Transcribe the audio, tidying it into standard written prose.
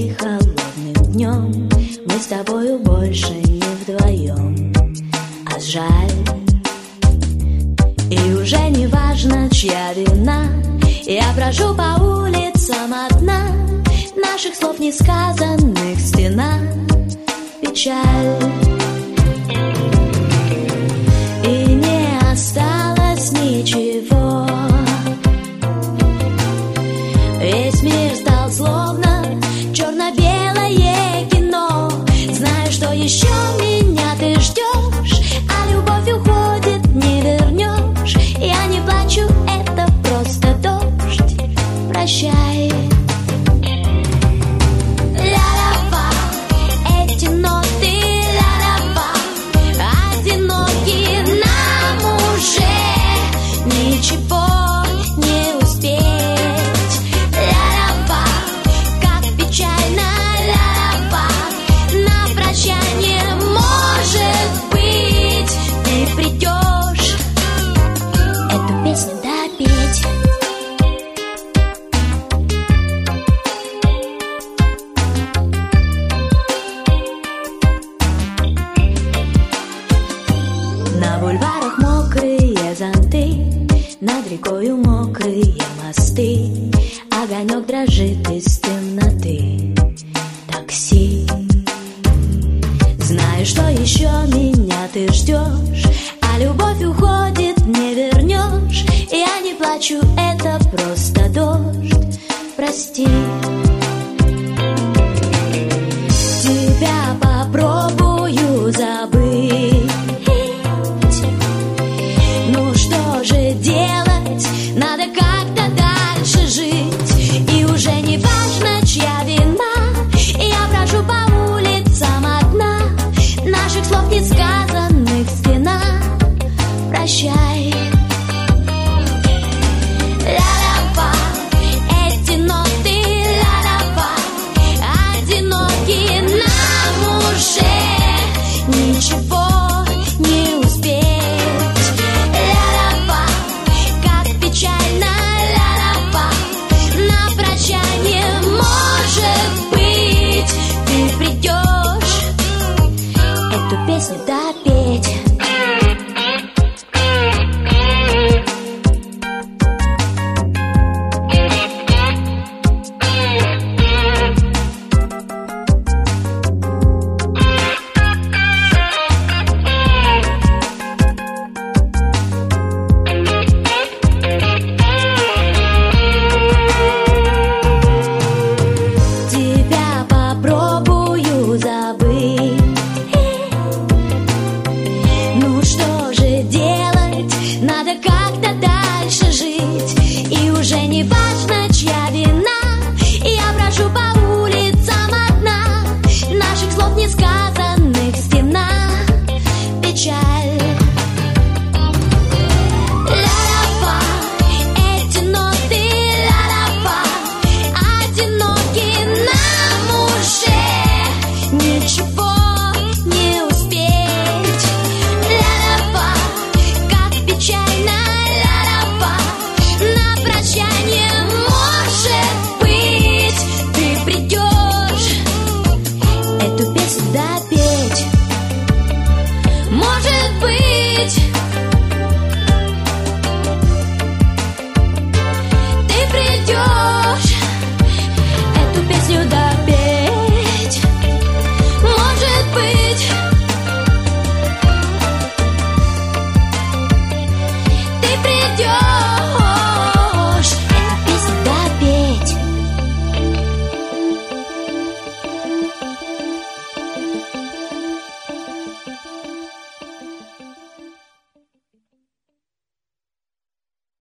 и холодным днем мы с тобою больше не вдвоем, а жаль. И уже не важно, чья вина, я брожу по улицам одна, наших слов несказанных стена, печаль. И не осталось ничего, весь мир стал словно черно-белое кино. Знаю, что еще меня ты ждешь, а любовь уходит, не вернешь. Я не плачу, это просто дождь, прощай. Ля-ля-ба, эти ноты, ля-ля-ба, одиноки нам уже ничего не успеть. Ля-ля-ба, как печально, ля-ля-ба, на прощание, может быть, ты придешь эту песню допеть. На бульварах мокрые зонты, над рекою мокрые мосты, огонек дрожит из темноты. Такси. Знаю, что еще меня ты ждешь, а любовь уходит, не вернешь. Я не плачу, это просто дождь, прости. Тебя попробую забыть. Ну что же делать, надо как-то дальше жить. И уже не важно, чья вина, я брожу по улицам одна, наших слов несказанных стена, прощай. Ля-ля-ба, эти ноты, ля-ля-ба, одиноки нам уже ничего не успеть. Ля-ля-ба, как печально, ля-ля-ба, на прощание, может быть, ты придешь эту песню допеть.